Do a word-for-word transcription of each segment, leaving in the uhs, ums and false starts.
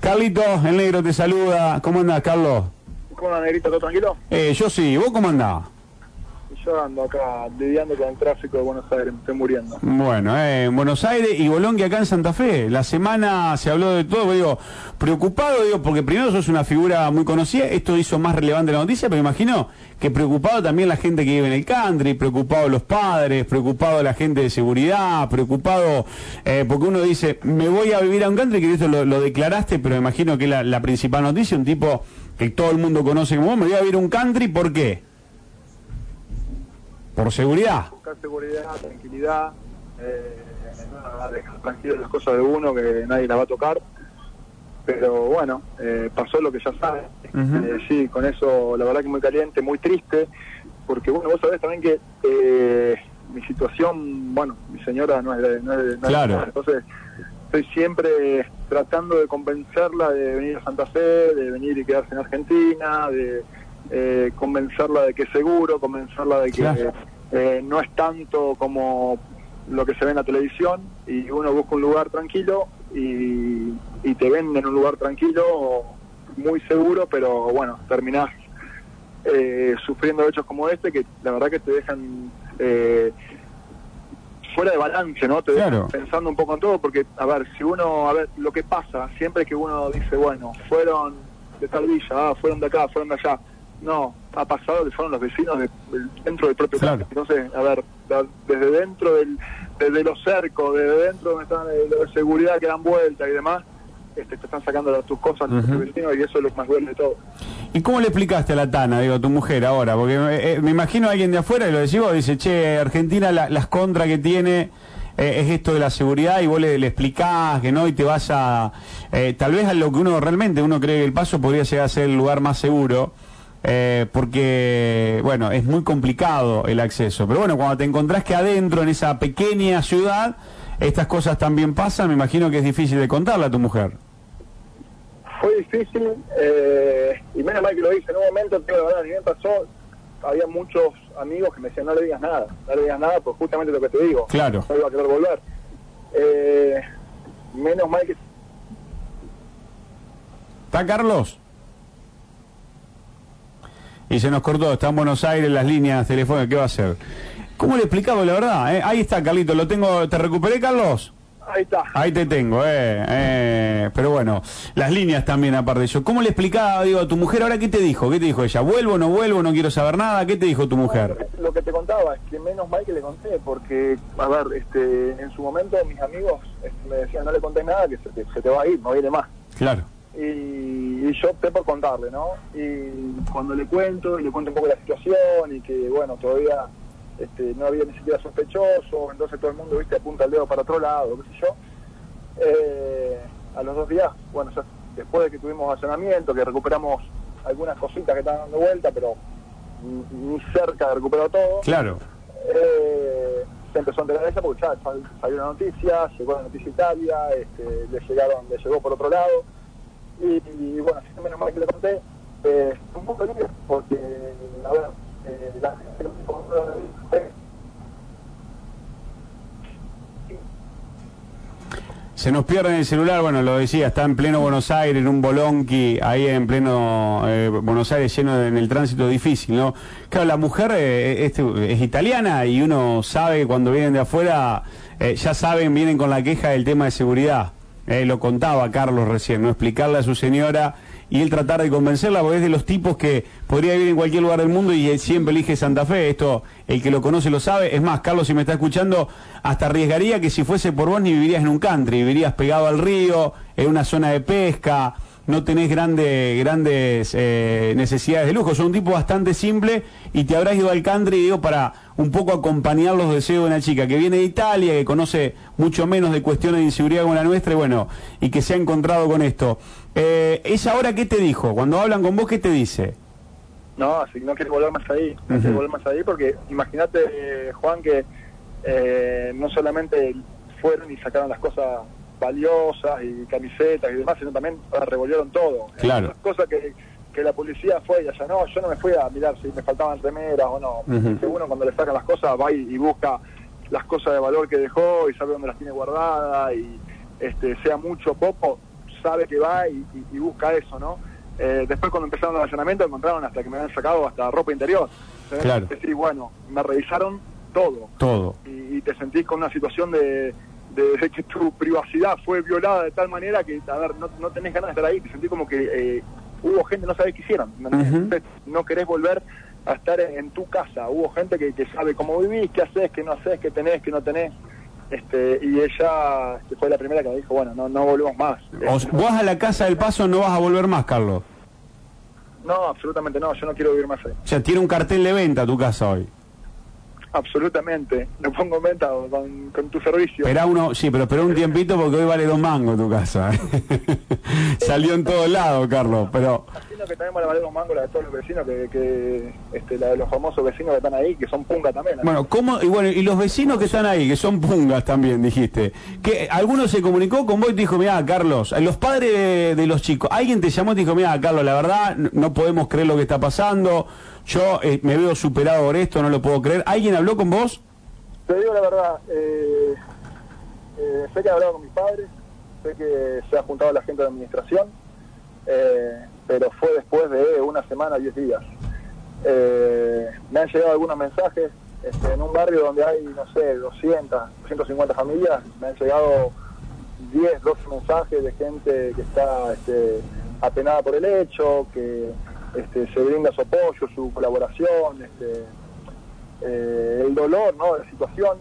Carlito, el negro te saluda. ¿Cómo andás, Carlos? ¿Cómo andás, negrito? ¿Todo tranquilo? Eh, yo sí. ¿Vos cómo andás? Yo ando acá lidiando con el tráfico de Buenos Aires, me estoy muriendo. Bueno, eh, en Buenos Aires y Bolón, que acá en Santa Fe. La semana se habló de todo, digo, preocupado, digo, porque primero sos una figura muy conocida, esto hizo más relevante la noticia, pero imagino que preocupado también la gente que vive en el country, preocupado los padres, preocupado la gente de seguridad, preocupado, eh, porque uno dice, me voy a vivir a un country, que esto lo, lo declaraste, pero imagino que la, la principal noticia, un tipo que todo el mundo conoce como vos, me voy a vivir a un country, ¿por qué? Por seguridad. Buscar seguridad, tranquilidad, eh, no dejar tranquilas las cosas de uno, que nadie las va a tocar. Pero bueno, eh, pasó lo que ya sabes. Uh-huh. eh, sí, con eso la verdad que muy caliente, muy triste, porque bueno, vos sabés también que eh, mi situación, bueno, mi señora no es de... No es de no claro. Es, entonces estoy siempre tratando de convencerla de venir a Santa Fe, de venir y quedarse en Argentina, de... Eh, convencerla de que es seguro, convencerla de que claro. eh, no es tanto como lo que se ve en la televisión, y uno busca un lugar tranquilo y, y te ven en un lugar tranquilo, muy seguro, pero bueno, terminás eh, sufriendo hechos como este que la verdad que te dejan eh, fuera de balance, ¿no? Te claro. dejan pensando un poco en todo, porque a ver, si uno, a ver, lo que pasa siempre es que uno dice, bueno, fueron de tal villa, ah, fueron de acá, fueron de allá. No, ha pasado que fueron los vecinos de, de, dentro del propio claro. campo. Entonces, a ver, la, desde dentro del, desde los cercos, desde dentro donde están eh, los de seguridad que dan vuelta y demás, este, te están sacando las, tus cosas uh-huh. tus vecinos, y eso es lo que más duele de todo. ¿Y cómo le explicaste a la Tana, digo, a tu mujer ahora? Porque eh, me imagino a alguien de afuera, y lo decís vos, dice, che, Argentina la, las contras que tiene... Eh, es esto de la seguridad, y vos le, le explicás que no, y te vas a... Eh, tal vez a lo que uno realmente, uno cree que El Paso podría llegar a ser el lugar más seguro, eh, porque, bueno, es muy complicado el acceso. Pero bueno, cuando te encontrás que adentro, en esa pequeña ciudad, estas cosas también pasan, me imagino que es difícil de contarle a tu mujer. Fue difícil, eh, y menos mal que lo hice en un momento, pero la verdad, ni bien pasó, había muchos amigos que me decían, no le digas nada, no le digas nada, pues justamente lo que te digo, claro. no iba a querer volver. Eh, menos mal que... ¿Está Carlos? Y se nos cortó, está en Buenos Aires, las líneas telefónicas, ¿qué va a hacer? ¿Cómo le explicamos la verdad? Eh? Ahí está, Carlito, lo tengo, ¿te recuperé, Carlos? Ahí está. Ahí te tengo, eh, eh, pero bueno, las líneas también aparte de eso. ¿Cómo le explicaba, digo, a tu mujer ahora qué te dijo? ¿Qué te dijo ella? ¿Vuelvo, no vuelvo, no quiero saber nada? ¿Qué te dijo tu mujer? No, lo que te contaba es que menos mal que le conté, porque, a ver, este, en su momento mis amigos este, me decían, no le contés nada, que se te, se te va a ir, no viene más. Claro. Y, y yo opté por contarle, ¿no? Y cuando le cuento, y le cuento un poco la situación, y que, bueno, todavía este, no había ni siquiera sospechoso, entonces todo el mundo, viste, apunta el dedo para otro lado, qué sé yo. Eh, a los dos días, bueno, ya después de que tuvimos allanamiento, que recuperamos algunas cositas que estaban dando vuelta, pero ni cerca de recuperar todo, claro. eh, se empezó a enterar de ella porque ya salió una noticia, llegó la noticia Italia, este, le llegaron, le llegó por otro lado, y, y bueno, así menos mal que le conté, eh, un poco libre, porque, a ver, eh, la gente se nos pierde en el celular, bueno, lo decía, está en pleno Buenos Aires, en un bolonqui, ahí en pleno eh, Buenos Aires, lleno de, en el tránsito difícil, ¿no? Claro, la mujer eh, es, es italiana, y uno sabe que cuando vienen de afuera, eh, ya saben, vienen con la queja del tema de seguridad. Eh, lo contaba Carlos recién, ¿no? Explicarle a su señora y él tratar de convencerla, porque es de los tipos que podría vivir en cualquier lugar del mundo y él siempre elige Santa Fe. Esto, el que lo conoce lo sabe. Es más, Carlos, si me está escuchando, hasta arriesgaría que si fuese por vos ni vivirías en un country, vivirías pegado al río, en una zona de pesca, no tenés grande, grandes eh, necesidades de lujo. Sos un tipo bastante simple y te habrás ido al country, digo, para un poco acompañar los deseos de una chica que viene de Italia, que conoce mucho menos de cuestiones de inseguridad como la nuestra, y bueno, y que se ha encontrado con esto. Eh, ¿Ella ahora qué te dijo? Cuando hablan con vos, ¿qué te dice? No, si no quiere volver más ahí, no uh-huh. quiere volver más ahí, porque imagínate, eh, Juan, que eh, no solamente fueron y sacaron las cosas valiosas y camisetas y demás, sino también revolvieron todo. Claro. Cosas que, que la policía fue y allá no, yo no me fui a mirar si me faltaban remeras o no. Uh-huh. Uno cuando le sacan las cosas va y, y busca las cosas de valor que dejó y sabe dónde las tiene guardadas, y este sea mucho o poco, sabe que va y, y, y busca eso, ¿no? Eh, después cuando empezaron los allanamientos encontraron hasta que me habían sacado hasta ropa interior. Claro. Es decir, bueno, me revisaron todo. Todo. Y, y te sentís con una situación de, de, de que tu privacidad fue violada de tal manera que, a ver, no, no tenés ganas de estar ahí, te sentís como que eh, hubo gente, no sabés qué hicieron, uh-huh. no querés volver a estar en, en tu casa, hubo gente que, que sabe cómo vivís, qué haces, qué no haces, qué tenés, qué no tenés. Este, y ella este, fue la primera que me dijo, bueno, no, no volvemos más. O, este, vos a la Casa del Paso no vas a volver más, Carlos. No, absolutamente no, yo no quiero vivir más ahí. O sea, tiene un cartel de venta tu casa hoy. Absolutamente, lo pongo en venta con, con tu servicio. Esperá uno, sí, pero esperá un tiempito porque hoy vale dos mangos tu casa. Salió en todos lados, Carlos, pero... Imagino que también vale dos mangos la de todos los vecinos, que, que este, la de los famosos vecinos que están ahí, que son punga también. ¿no? Bueno, ¿cómo? Y bueno, y los vecinos que están ahí, que son pungas también, dijiste. Que alguno se comunicó con vos y te dijo, mirá, Carlos, los padres de, de los chicos, alguien te llamó y te dijo, mirá, Carlos, la verdad, no podemos creer lo que está pasando, yo eh, me veo superado por esto, no lo puedo creer. ¿Alguien habló con vos? Te digo la verdad, eh, eh, sé que he hablado con mis padres, sé que se ha juntado la gente de administración, eh, pero fue después de una semana, diez días. Eh, me han llegado algunos mensajes, este, en un barrio donde hay, no sé, doscientas, doscientas cincuenta familias, me han llegado diez, doce mensajes de gente que está este, apenada por el hecho, que este, se brinda su apoyo, su colaboración, este, eh, el dolor, ¿no?, de la situación,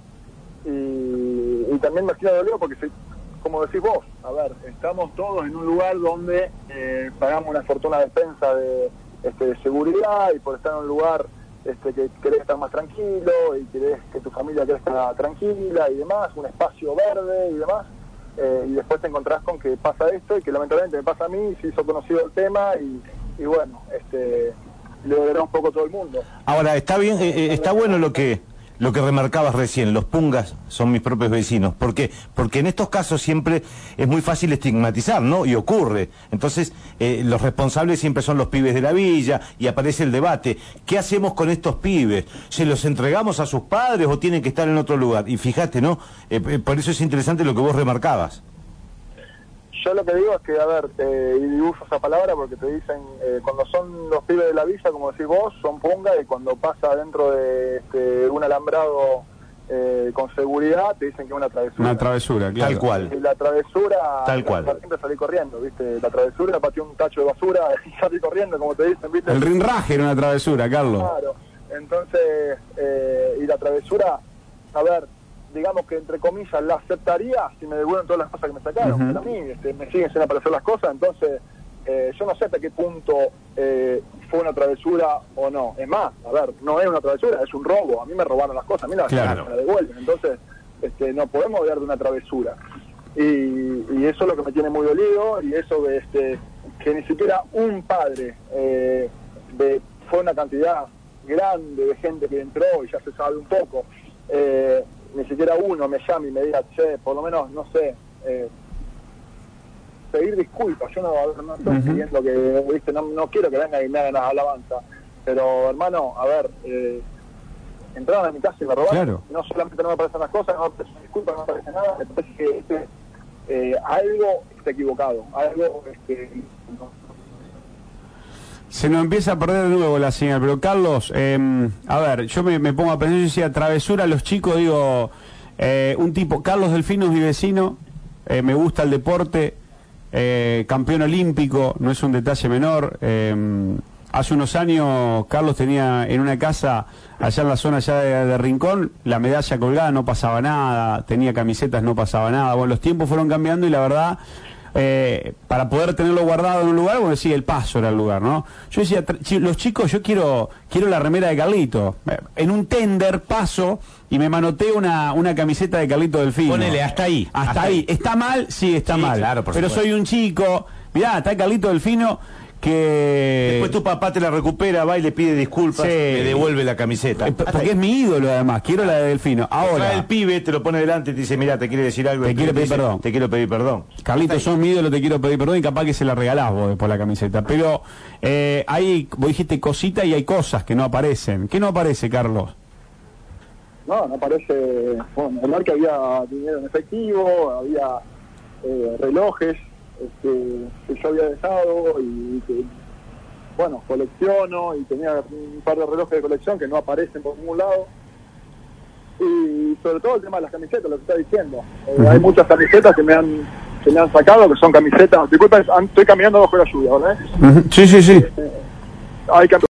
y, y también me hacía dolor porque, se, como decís vos, a ver, estamos todos en un lugar donde eh, pagamos una fortuna de despensa de, este, de seguridad, y por estar en un lugar este, que querés estar más tranquilo y querés que tu familia crezca tranquila y demás, un espacio verde y demás, eh, y después te encontrás con que pasa esto y que lamentablemente me pasa a mí, se hizo conocido el tema y, y bueno, este, le dolerá un poco a todo el mundo. Ahora, está bien, eh, está bueno lo que lo que remarcabas recién, los pungas son mis propios vecinos. ¿Por qué? Porque en estos casos siempre es muy fácil estigmatizar, ¿no? Y ocurre. Entonces, eh, los responsables siempre son los pibes de la villa y aparece el debate. ¿Qué hacemos con estos pibes? ¿Se los entregamos a sus padres o tienen que estar en otro lugar? Y fíjate, ¿no? Eh, por eso es interesante lo que vos remarcabas. Yo lo que digo es que, a ver, eh, y uso esa palabra porque te dicen, eh, cuando son los pibes de la villa, como decís vos, son punga, y cuando pasa dentro de este, un alambrado eh, con seguridad, te dicen que es una travesura. Una travesura, claro. Tal cual. Y la travesura, Tal cual. La, siempre salí corriendo, ¿viste? La travesura, pateó un tacho de basura y salí corriendo, como te dicen, ¿viste? El rinraje era una travesura, Carlos. Claro, entonces, eh, y la travesura, a ver, digamos que entre comillas la aceptaría si me devuelven todas las cosas que me sacaron, uh-huh. Pero a mí este, me siguen sin aparecer las cosas, entonces eh, yo no sé hasta qué punto eh, fue una travesura o no. Es más, a ver, no es una travesura, es un robo, a mí me robaron las cosas, a mí las, claro. me las devuelven, entonces este, no podemos hablar de una travesura. Y, y eso es lo que me tiene muy dolido, y eso este, que ni siquiera un padre, eh, de, fue una cantidad grande de gente que entró y ya se sabe un poco, eh, ni siquiera uno me llame y me diga, che, por lo menos, no sé, eh, pedir disculpas. Yo no, no estoy pidiendo que, viste, no, no quiero que vengan y me hagan las alabanzas, pero hermano, a ver, eh, entraron a mi casa y me robaron, claro. No solamente no me aparecen las cosas, no me aparecen disculpas, no me aparece nada, me parece que este, eh, algo está equivocado, algo este, no. Se nos empieza a perder de nuevo la señal, pero Carlos, eh, a ver, yo me, me pongo a pensar, yo decía, travesura, los chicos, digo, eh, un tipo, Carlos Delfino es mi vecino, eh, me gusta el deporte, eh, campeón olímpico, no es un detalle menor, eh, hace unos años Carlos tenía en una casa, allá en la zona allá de, de Rincón, la medalla colgada, no pasaba nada, tenía camisetas, no pasaba nada, bueno, los tiempos fueron cambiando y la verdad... Eh, para poder tenerlo guardado en un lugar, bueno, sí, el Paso era el lugar, ¿no? Yo decía, los chicos, yo quiero quiero la remera de Carlito. En un tender paso y me manoteo una, una camiseta de Carlito Delfino. Ponele, hasta ahí. Hasta, hasta ahí. ahí. ¿Está mal? Sí, está sí, mal. Claro, por Pero supuesto. soy un chico, mirá, está Carlito Delfino que... Después tu papá te la recupera, va y le pide disculpas, sí. Le devuelve la camiseta. Eh, porque es mi ídolo además, quiero la de Delfino. Ahora... el pibe, te lo pone delante y te dice, mira, te quiere decir algo. Te quiere pedir dice, perdón. Te quiero pedir perdón. Carlitos, sos mi ídolo, te quiero pedir perdón, y capaz que se la regalás vos después la camiseta. Pero eh, hay, vos dijiste cosita y hay cosas que no aparecen. ¿Qué no aparece, Carlos? No, no aparece, bueno, el que había dinero en efectivo, había eh, relojes, este, que yo había dejado y que, bueno, colecciono, y tenía un par de relojes de colección que no aparecen por ningún lado. Y sobre todo el tema de las camisetas, lo que está diciendo. Eh, uh-huh. Hay muchas camisetas que me han que me han sacado, que son camisetas. Disculpen, estoy caminando bajo la lluvia, ¿verdad? Uh-huh. Sí, sí, sí. Eh, hay camisetas